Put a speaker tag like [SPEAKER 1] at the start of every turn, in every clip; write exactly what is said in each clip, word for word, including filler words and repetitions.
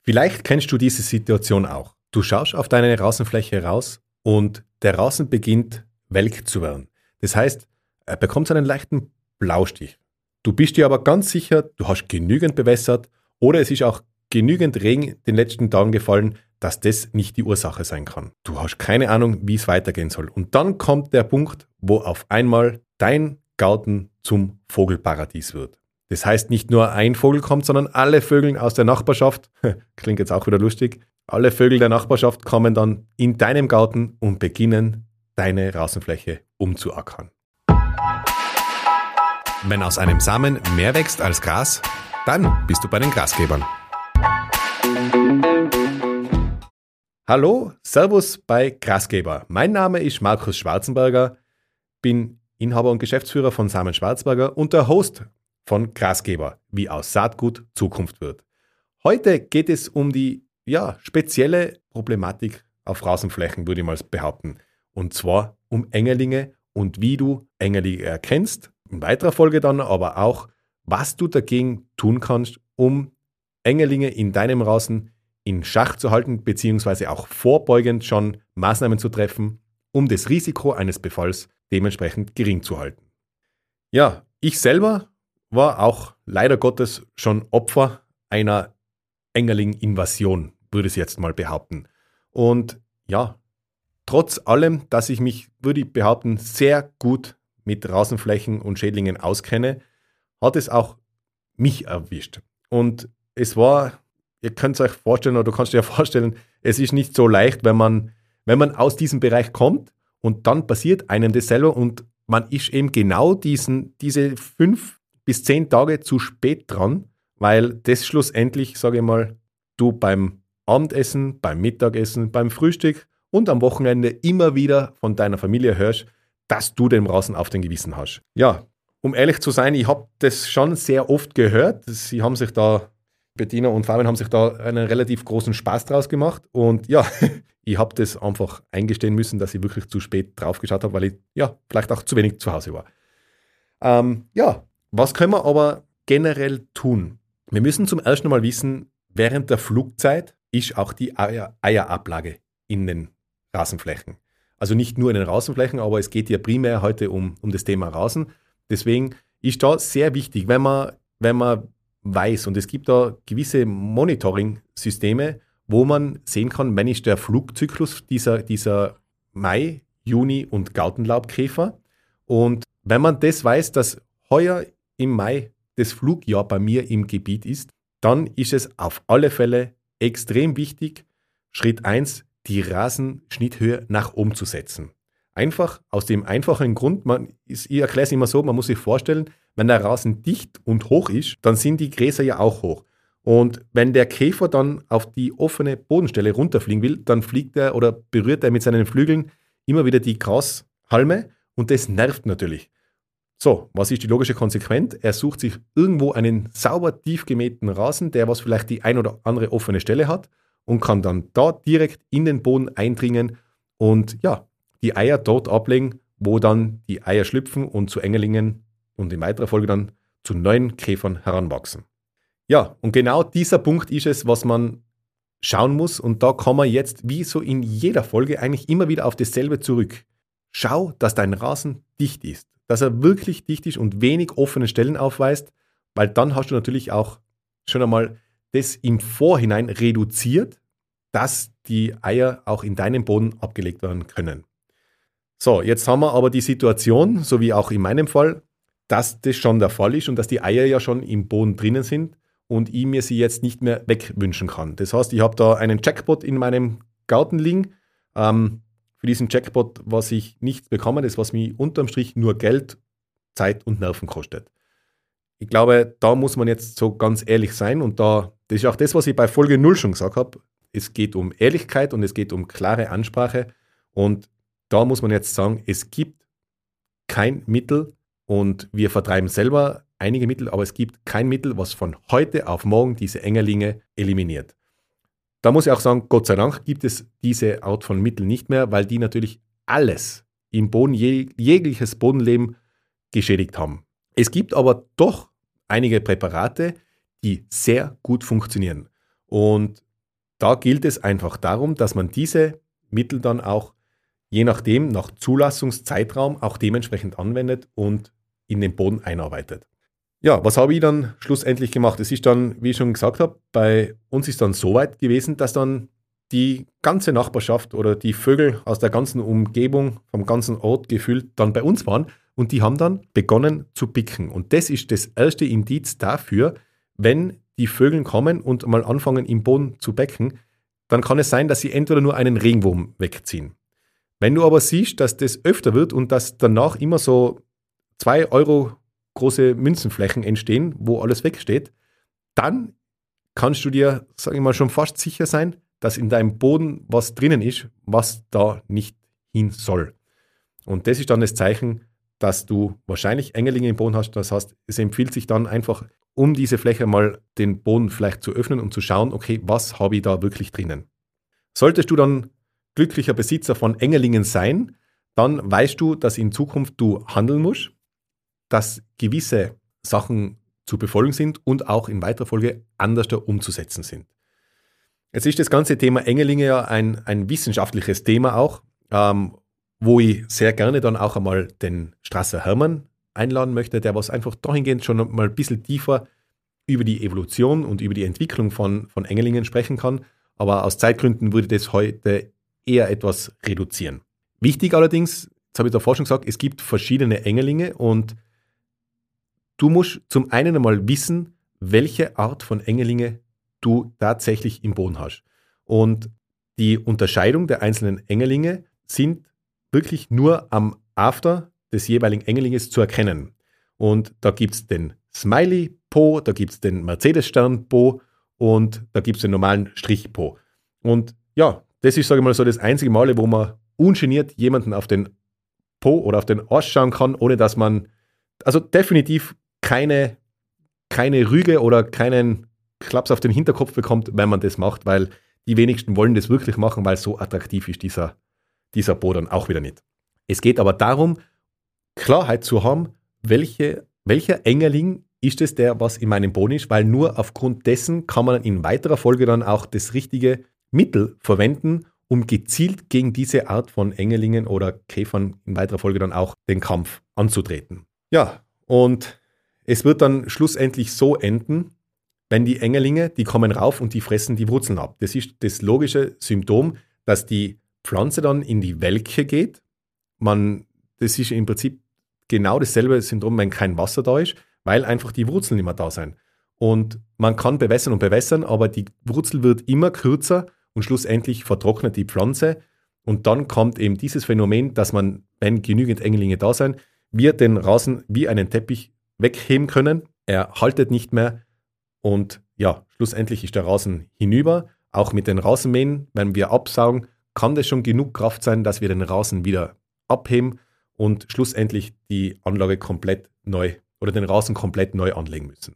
[SPEAKER 1] Vielleicht kennst du diese Situation auch. Du schaust auf deine Rasenfläche raus und der Rasen beginnt welk zu werden. Das heißt, er bekommt einen leichten Blaustich. Du bist dir aber ganz sicher, du hast genügend bewässert oder es ist auch genügend Regen in den letzten Tagen gefallen, dass das nicht die Ursache sein kann. Du hast keine Ahnung, wie es weitergehen soll. Und dann kommt der Punkt, wo auf einmal dein Garten zum Vogelparadies wird. Das heißt, nicht nur ein Vogel kommt, sondern alle Vögel aus der Nachbarschaft, klingt jetzt auch wieder lustig, alle Vögel der Nachbarschaft kommen dann in deinem Garten und beginnen, deine Rasenfläche umzuackern. Wenn aus einem Samen mehr wächst als Gras, dann bist du bei den Grasgebern. Hallo, Servus bei Grasgeber. Mein Name ist Markus Schwarzenberger, bin Inhaber und Geschäftsführer von Samen Schwarzberger und der Host von Grasgeber, wie aus Saatgut Zukunft wird. Heute geht es um die ja, spezielle Problematik auf Rasenflächen, würde ich mal behaupten. Und zwar um Engerlinge und wie du Engerlinge erkennst. In weiterer Folge dann aber auch, was du dagegen tun kannst, um Engerlinge in deinem Rasen in Schach zu halten, beziehungsweise auch vorbeugend schon Maßnahmen zu treffen, um das Risiko eines Befalls dementsprechend gering zu halten. Ja, ich selber war auch leider Gottes schon Opfer einer Engerling-Invasion, würde ich jetzt mal behaupten. Und ja, trotz allem, dass ich mich, würde ich behaupten, sehr gut mit Rasenflächen und Schädlingen auskenne, hat es auch mich erwischt. Und es war, ihr könnt es euch vorstellen, oder du kannst dir ja vorstellen, es ist nicht so leicht, wenn man, wenn man aus diesem Bereich kommt und dann passiert einem das selber und man ist eben genau diesen, diese fünf bis zehn Tage zu spät dran, weil das schlussendlich, sage ich mal, du beim Abendessen, beim Mittagessen, beim Frühstück und am Wochenende immer wieder von deiner Familie hörst, dass du den Rasen auf den Gewissen hast. Ja, um ehrlich zu sein, ich habe das schon sehr oft gehört. Sie haben sich da, Bettina und Fabian haben sich da einen relativ großen Spaß draus gemacht und ja, ich habe das einfach eingestehen müssen, dass ich wirklich zu spät drauf geschaut habe, weil ich ja vielleicht auch zu wenig zu Hause war. Ähm, ja, was können wir aber generell tun? Wir müssen zum ersten Mal wissen, während der Flugzeit ist auch die Eier- Eierablage in den Rasenflächen. Also nicht nur in den Rasenflächen, aber es geht ja primär heute um, um das Thema Rasen. Deswegen ist da sehr wichtig, wenn man, wenn man weiß, und es gibt da gewisse Monitoring-Systeme, wo man sehen kann, wenn ist der Flugzyklus dieser, dieser Mai-, Juni- und Gartenlaubkäfer. Und wenn man das weiß, dass heuer im Mai das Flugjahr bei mir im Gebiet ist, dann ist es auf alle Fälle extrem wichtig, Schritt eins, die Rasenschnitthöhe nach oben zu setzen. Einfach aus dem einfachen Grund, man ist, ich erkläre es immer so, man muss sich vorstellen, wenn der Rasen dicht und hoch ist, dann sind die Gräser ja auch hoch. Und wenn der Käfer dann auf die offene Bodenstelle runterfliegen will, dann fliegt er oder berührt er mit seinen Flügeln immer wieder die Grashalme und das nervt natürlich. So, was ist die logische Konsequenz? Er sucht sich irgendwo einen sauber tief gemähten Rasen, der was vielleicht die ein oder andere offene Stelle hat und kann dann da direkt in den Boden eindringen und ja, die Eier dort ablegen, wo dann die Eier schlüpfen und zu Engerlingen und in weiterer Folge dann zu neuen Käfern heranwachsen. Ja, und genau dieser Punkt ist es, was man schauen muss und da kommen wir jetzt wie so in jeder Folge eigentlich immer wieder auf dasselbe zurück. Schau, dass dein Rasen dicht ist, dass er wirklich dicht ist und wenig offene Stellen aufweist, weil dann hast du natürlich auch schon einmal das im Vorhinein reduziert, dass die Eier auch in deinem Boden abgelegt werden können. So, jetzt haben wir aber die Situation, so wie auch in meinem Fall, dass das schon der Fall ist und dass die Eier ja schon im Boden drinnen sind und ich mir sie jetzt nicht mehr wegwünschen kann. Das heißt, ich habe da einen Jackpot in meinem Garten liegen. Ähm, für diesen Jackpot, was ich nicht bekomme, das was mich unterm Strich nur Geld, Zeit und Nerven kostet. Ich glaube, da muss man jetzt so ganz ehrlich sein und da, das ist auch das, was ich bei Folge null schon gesagt habe. Es geht um Ehrlichkeit und es geht um klare Ansprache und da muss man jetzt sagen, es gibt kein Mittel und wir vertreiben selber einige Mittel, aber es gibt kein Mittel, was von heute auf morgen diese Engerlinge eliminiert. Da muss ich auch sagen, Gott sei Dank gibt es diese Art von Mitteln nicht mehr, weil die natürlich alles im Boden, jeg- jegliches Bodenleben geschädigt haben. Es gibt aber doch einige Präparate, die sehr gut funktionieren. Und da gilt es einfach darum, dass man diese Mittel dann auch je nachdem, nach Zulassungszeitraum auch dementsprechend anwendet und in den Boden einarbeitet. Ja, was habe ich dann schlussendlich gemacht? Es ist dann, wie ich schon gesagt habe, bei uns ist dann so weit gewesen, dass dann die ganze Nachbarschaft oder die Vögel aus der ganzen Umgebung, vom ganzen Ort gefühlt, dann bei uns waren und die haben dann begonnen zu picken. Und das ist das erste Indiz dafür, wenn die Vögel kommen und mal anfangen im Boden zu becken, dann kann es sein, dass sie entweder nur einen Regenwurm wegziehen. Wenn du aber siehst, dass das öfter wird und dass danach immer so zwei Euro große Münzenflächen entstehen, wo alles wegsteht, dann kannst du dir, sage ich mal, schon fast sicher sein, dass in deinem Boden was drinnen ist, was da nicht hin soll. Und das ist dann das Zeichen, dass du wahrscheinlich Engerlinge im Boden hast. Das heißt, es empfiehlt sich dann einfach, um diese Fläche mal den Boden vielleicht zu öffnen und zu schauen, okay, was habe ich da wirklich drinnen? Solltest du dann glücklicher Besitzer von Engerlingen sein, dann weißt du, dass in Zukunft du handeln musst, dass gewisse Sachen zu befolgen sind und auch in weiterer Folge anders umzusetzen sind. Jetzt ist das ganze Thema Engerlinge ja ein, ein wissenschaftliches Thema auch, ähm, wo ich sehr gerne dann auch einmal den Strasser Hermann einladen möchte, der was einfach dahingehend schon mal ein bisschen tiefer über die Evolution und über die Entwicklung von, von Engerlingen sprechen kann. Aber aus Zeitgründen würde das heute eher etwas reduzieren. Wichtig allerdings, jetzt habe ich davor schon gesagt, es gibt verschiedene Engerlinge und du musst zum einen einmal wissen, welche Art von Engerlinge du tatsächlich im Boden hast. Und die Unterscheidung der einzelnen Engerlinge sind wirklich nur am After des jeweiligen Engerlinges zu erkennen. Und da gibt es den Smiley-Po, da gibt es den Mercedes-Stern-Po und da gibt es den normalen Strich-Po. Und ja, das ist, sage ich mal, so das einzige Mal, wo man ungeniert jemanden auf den Po oder auf den Arsch schauen kann, ohne dass man, also definitiv keine, keine Rüge oder keinen Klaps auf den Hinterkopf bekommt, wenn man das macht, weil die wenigsten wollen das wirklich machen, weil so attraktiv ist dieser, dieser Po dann auch wieder nicht. Es geht aber darum, Klarheit zu haben, welche, welcher Engerling ist es, der was in meinem Boden ist, weil nur aufgrund dessen kann man in weiterer Folge dann auch das richtige Mittel verwenden, um gezielt gegen diese Art von Engerlingen oder Käfern in weiterer Folge dann auch den Kampf anzutreten. Ja, und es wird dann schlussendlich so enden, wenn die Engerlinge, die kommen rauf und die fressen die Wurzeln ab. Das ist das logische Symptom, dass die Pflanze dann in die Welke geht. Man, das ist im Prinzip genau dasselbe Syndrom, wenn kein Wasser da ist, weil einfach die Wurzeln nicht mehr da sind. Und man kann bewässern und bewässern, aber die Wurzel wird immer kürzer und schlussendlich vertrocknet die Pflanze. Und dann kommt eben dieses Phänomen, dass man, wenn genügend Engerlinge da sind, wir den Rasen wie einen Teppich wegheben können. Er haltet nicht mehr. Und ja, schlussendlich ist der Rasen hinüber. Auch mit den Rasenmähen, wenn wir absaugen, kann das schon genug Kraft sein, dass wir den Rasen wieder abheben und schlussendlich die Anlage komplett neu oder den Rasen komplett neu anlegen müssen.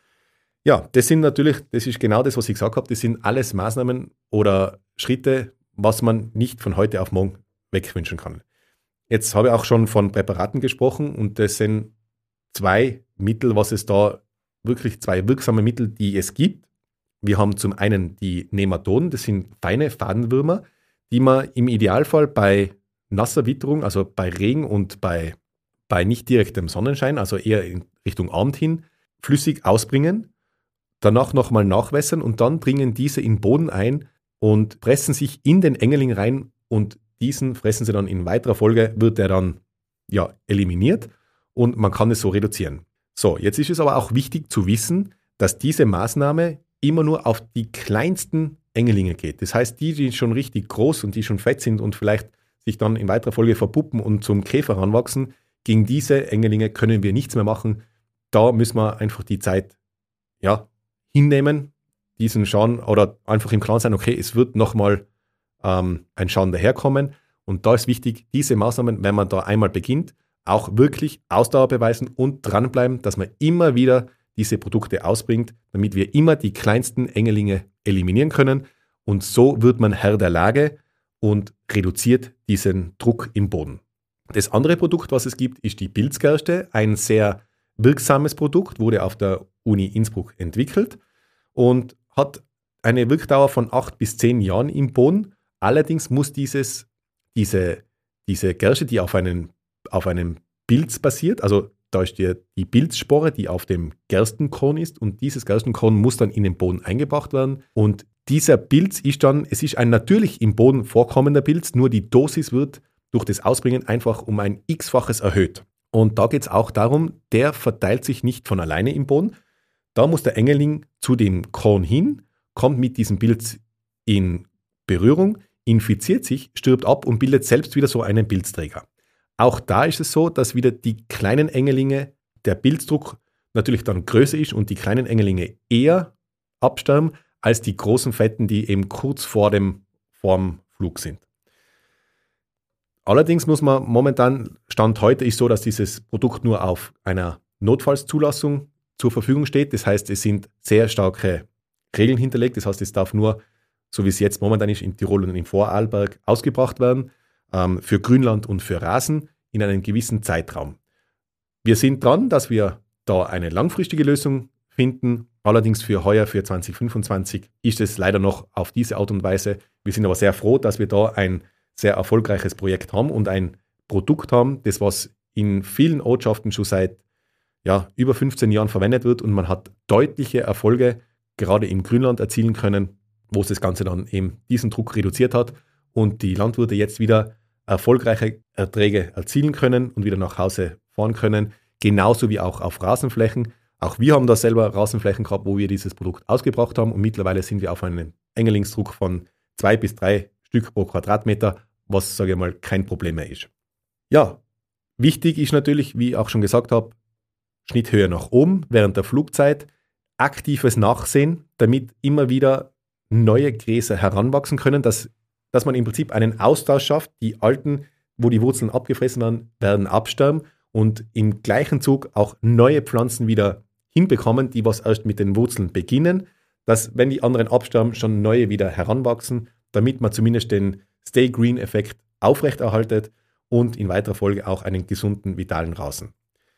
[SPEAKER 1] Ja, das sind natürlich, das ist genau das, was ich gesagt habe, das sind alles Maßnahmen oder Schritte, was man nicht von heute auf morgen wegwünschen kann. Jetzt habe ich auch schon von Präparaten gesprochen und das sind zwei Mittel, was es da wirklich zwei wirksame Mittel, die es gibt. Wir haben zum einen die Nematoden, das sind feine Fadenwürmer, die man im Idealfall bei nasser Witterung, also bei Regen und bei, bei nicht direktem Sonnenschein, also eher in Richtung Abend hin, flüssig ausbringen, danach nochmal nachwässern und dann dringen diese in den Boden ein und pressen sich in den Engerling rein und diesen fressen sie dann in weiterer Folge, wird der dann ja, eliminiert und man kann es so reduzieren. So, jetzt ist es aber auch wichtig zu wissen, dass diese Maßnahme immer nur auf die kleinsten Engerlinge geht. Das heißt, die, die schon richtig groß und die schon fett sind und vielleicht sich dann in weiterer Folge verpuppen und zum Käfer ranwachsen, gegen diese Engerlinge können wir nichts mehr machen. Da müssen wir einfach die Zeit ja, hinnehmen, diesen Schaden oder einfach im Klaren sein, okay, es wird nochmal ähm, ein Schaden daherkommen. Und da ist wichtig, diese Maßnahmen, wenn man da einmal beginnt, auch wirklich Ausdauer beweisen und dranbleiben, dass man immer wieder diese Produkte ausbringt, damit wir immer die kleinsten Engerlinge eliminieren können. Und so wird man Herr der Lage und reduziert diesen Druck im Boden. Das andere Produkt, was es gibt, ist die Pilzgerste. Ein sehr wirksames Produkt, wurde auf der Uni Innsbruck entwickelt und hat eine Wirkdauer von acht bis zehn Jahren im Boden. Allerdings muss dieses, diese, diese Kirsche, die auf einen, auf einem Pilz basiert, also da ist die, die Pilzspore, die auf dem Gerstenkorn ist, und dieses Gerstenkorn muss dann in den Boden eingebracht werden. Und dieser Pilz ist dann, es ist ein natürlich im Boden vorkommender Pilz, nur die Dosis wird durch das Ausbringen einfach um ein x-faches erhöht. Und da geht es auch darum, der verteilt sich nicht von alleine im Boden. Da muss der Engerling zu dem Korn hin, kommt mit diesem Pilz in Berührung, infiziert sich, stirbt ab und bildet selbst wieder so einen Pilzträger. Auch da ist es so, dass wieder die kleinen Engerlinge, der Pilzdruck natürlich dann größer ist und die kleinen Engerlinge eher absterben als die großen Fetten, die eben kurz vor dem vorm Flug sind. Allerdings muss man momentan, Stand heute ist so, dass dieses Produkt nur auf einer Notfallszulassung zur Verfügung steht. Das heißt, es sind sehr starke Regeln hinterlegt. Das heißt, es darf nur, so wie es jetzt momentan ist, in Tirol und im Vorarlberg ausgebracht werden, ähm, für Grünland und für Rasen in einem gewissen Zeitraum. Wir sind dran, dass wir da eine langfristige Lösung finden. Allerdings für heuer, für zwanzig fünfundzwanzig, ist es leider noch auf diese Art und Weise. Wir sind aber sehr froh, dass wir da ein sehr erfolgreiches Projekt haben und ein Produkt haben, das was in vielen Ortschaften schon seit ja, über fünfzehn Jahren verwendet wird, und man hat deutliche Erfolge gerade im Grünland erzielen können, wo es das Ganze dann eben diesen Druck reduziert hat und die Landwirte jetzt wieder erfolgreiche Erträge erzielen können und wieder nach Hause fahren können, genauso wie auch auf Rasenflächen. Auch wir haben da selber Rasenflächen gehabt, wo wir dieses Produkt ausgebracht haben, und mittlerweile sind wir auf einem Engerlingsdruck von zwei bis drei Stück pro Quadratmeter, was, sage ich mal, kein Problem mehr ist. Ja, wichtig ist natürlich, wie ich auch schon gesagt habe, Schnitthöhe nach oben während der Flugzeit, aktives Nachsehen, damit immer wieder neue Gräser heranwachsen können, dass, dass man im Prinzip einen Austausch schafft. Die alten, wo die Wurzeln abgefressen werden, werden absterben und im gleichen Zug auch neue Pflanzen wieder hinbekommen, die was erst mit den Wurzeln beginnen, dass, wenn die anderen absterben, schon neue wieder heranwachsen, damit man zumindest den Stay-Green-Effekt aufrechterhaltet und in weiterer Folge auch einen gesunden, vitalen Rasen.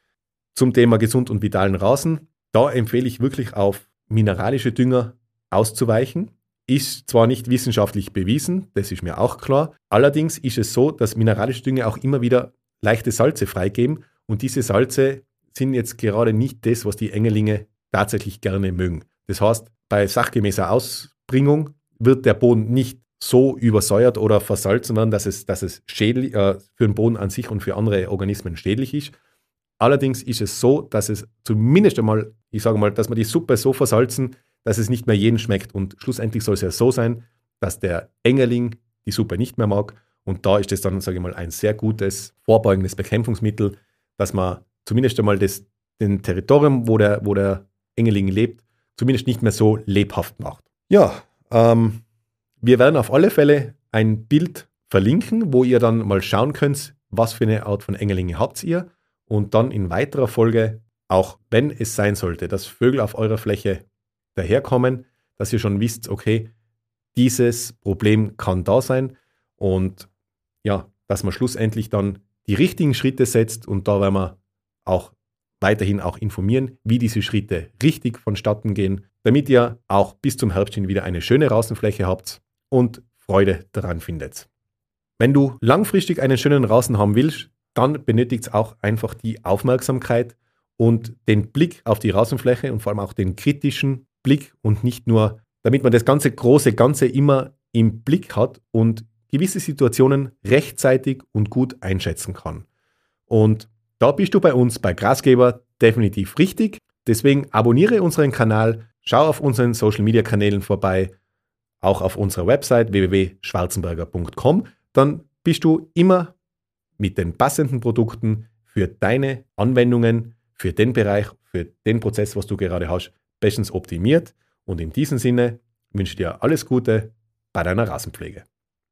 [SPEAKER 1] Zum Thema gesund und vitalen Rasen, da empfehle ich wirklich auf mineralische Dünger auszuweichen. Ist zwar nicht wissenschaftlich bewiesen, das ist mir auch klar, allerdings ist es so, dass mineralische Dünger auch immer wieder leichte Salze freigeben, und diese Salze sind jetzt gerade nicht das, was die Engerlinge tatsächlich gerne mögen. Das heißt, bei sachgemäßer Ausbringung wird der Boden nicht so übersäuert oder versalzen werden, dass es, dass es schädlich, äh, für den Boden an sich und für andere Organismen schädlich ist. Allerdings ist es so, dass es zumindest einmal, ich sage mal, dass man die Suppe so versalzen, dass es nicht mehr jedem schmeckt, und schlussendlich soll es ja so sein, dass der Engerling die Suppe nicht mehr mag, und da ist es dann, sage ich mal, ein sehr gutes vorbeugendes Bekämpfungsmittel, dass man zumindest einmal das, den Territorium, wo der, wo der Engerling lebt, zumindest nicht mehr so lebhaft macht. Ja, ähm, wir werden auf alle Fälle ein Bild verlinken, wo ihr dann mal schauen könnt, was für eine Art von Engerlinge habt ihr, und dann in weiterer Folge, auch wenn es sein sollte, dass Vögel auf eurer Fläche daherkommen, dass ihr schon wisst, okay, dieses Problem kann da sein, und ja, dass man schlussendlich dann die richtigen Schritte setzt, und da werden wir auch weiterhin auch informieren, wie diese Schritte richtig vonstatten gehen, damit ihr auch bis zum Herbst hin wieder eine schöne Rasenfläche habt und Freude daran findet. Wenn du langfristig einen schönen Rasen haben willst, dann benötigt es auch einfach die Aufmerksamkeit und den Blick auf die Rasenfläche und vor allem auch den kritischen Blick, und nicht nur, damit man das ganze große Ganze immer im Blick hat und gewisse Situationen rechtzeitig und gut einschätzen kann. Und da bist du bei uns bei Grasgeber definitiv richtig. Deswegen abonniere unseren Kanal, schau auf unseren Social Media Kanälen vorbei, auch auf unserer Website w w w punkt schwarzenberger punkt com. Dann bist du immer mit den passenden Produkten für deine Anwendungen, für den Bereich, für den Prozess, was du gerade hast, bestens optimiert. Und in diesem Sinne wünsche ich dir alles Gute bei deiner Rasenpflege.